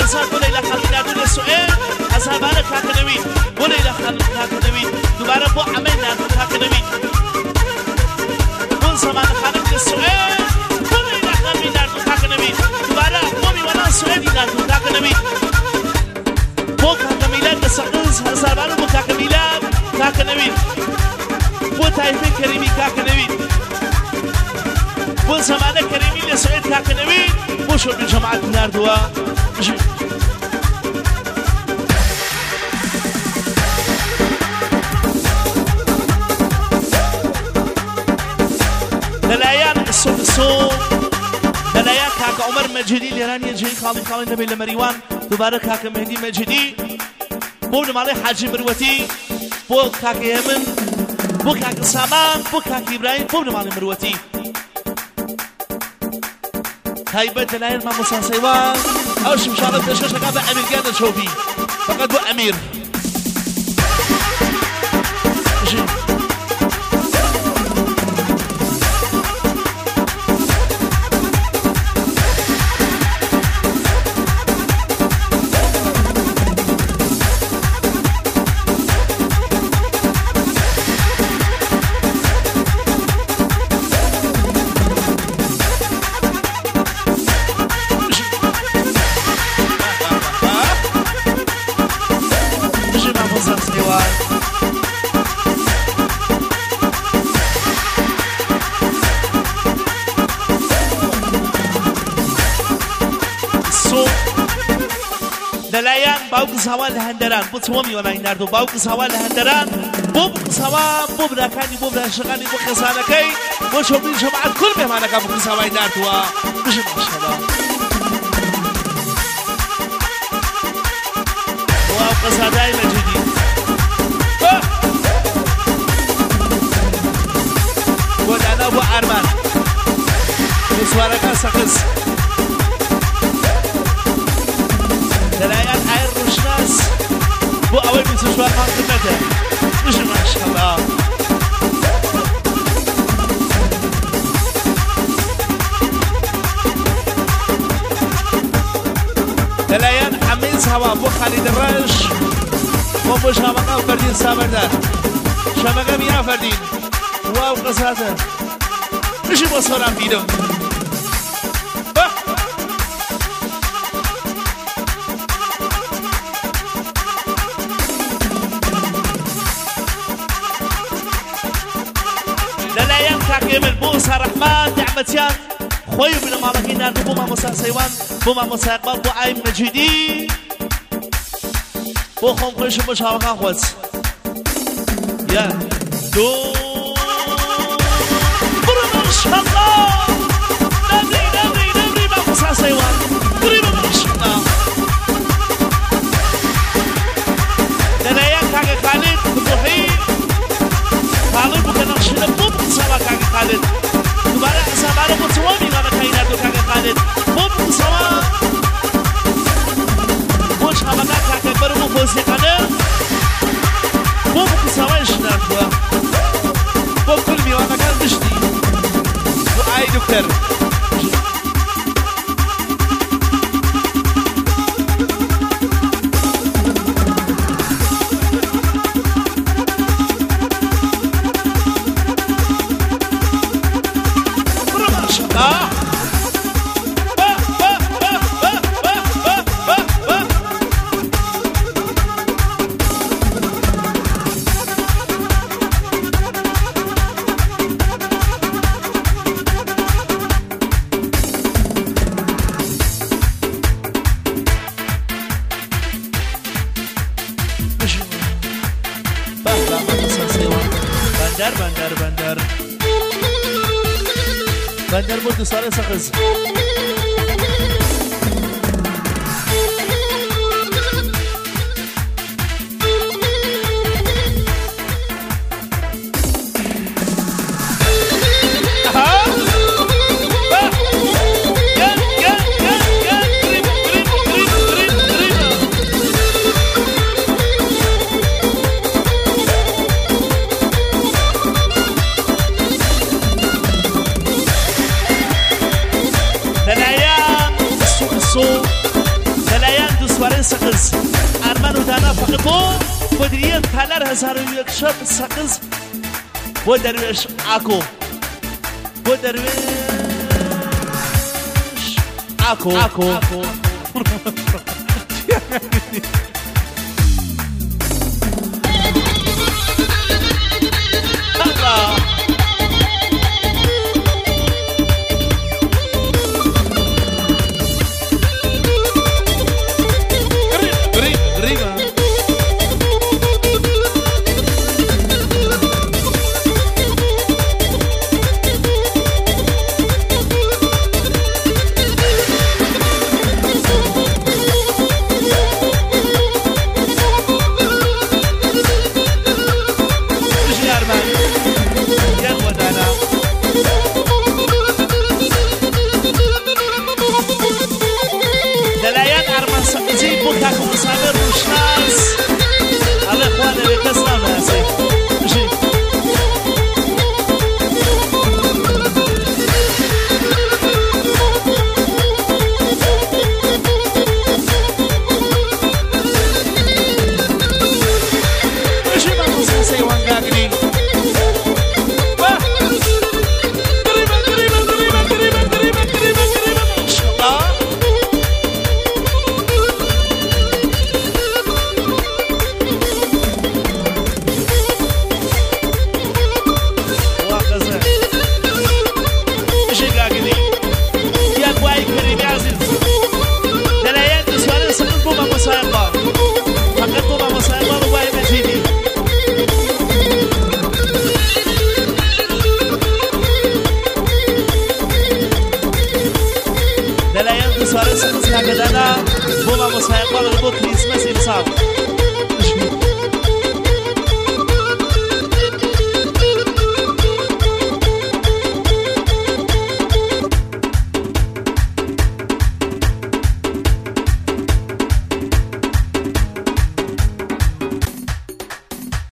بزار بولی لخالی ندون سوئل از هبانه کاکنوید بولی لخالی کاکنوید دوباره با عمل ندون کاکنوید بون زمان خانم سوئل بولی لخالی ندون کاکنوید دوباره بومی ولان سوئلی ندون کاکنوید بو کاکمیلاد دسقز هزاربانه بو کاکمیلاد کاکنوید بو تایفه کریمی کاکنوید بو زمانه کریمی لسوئل کاکنوید بو شو بجماعت نردوا دلایان السوق دلایان كاك عمر مجدي ليراني جاي خالي نبي لمريوان دوباره كاك مهدي مجدي بو مالي حاجي مروتي بو كاك يمن بو كاك سامان بو كاك ابراهيم بو مالي مروتي هايبه دلایان ما مساسيوان اوش ان شاء الله تشكر شكا امير قاعد تشوفي فقط بو امير دلایان باوکس هوا لهندران بو تومی ولا ایندردو باوکس هوا لهندران بوبکس هوا بوب راکانی بوب راشقانی بو خزانکی بو شوبی جماعت كل بهمانك بوبکس هوا ایندردو بش ما شاء الله واوكس هداي مجدي قول انا ابو ارمان مسوارك سقز دلایان عیر روشناس بو اوی بیتوشوار من خدمته بشه ماشاءالله دلایان حمیز هوا بو خالد الرش بو شبکه فردین سابرده شبکه بیا فردین واو قصاته بشه با سرم بیدم كاكيمل بوسا رحمن دعمتيان خوي بن مالكين نادو بوما موسى سيوان بوما موسى اقبال بو عايم مجيدي بو خون خوش مشاوقا خوز يا دو برو ما شاء الله نبري ما موسى سيوان بري ما شاء الله دلايا كاكي خالد بوحي خالد بو كنقش لبوب سوا كاكي خالد دوباره سوار متوامی ما بخیره دو کاک خالد بوب سوا خوش همه کاک برو مو خوزی کنه بوب سوایش نردوه بوب کل میوانه کن بشتی و ای دکتر بندر بود سال سخز بدرية تالر هزارو يكشف سقز ودرويش عكو ودرويش عكو الله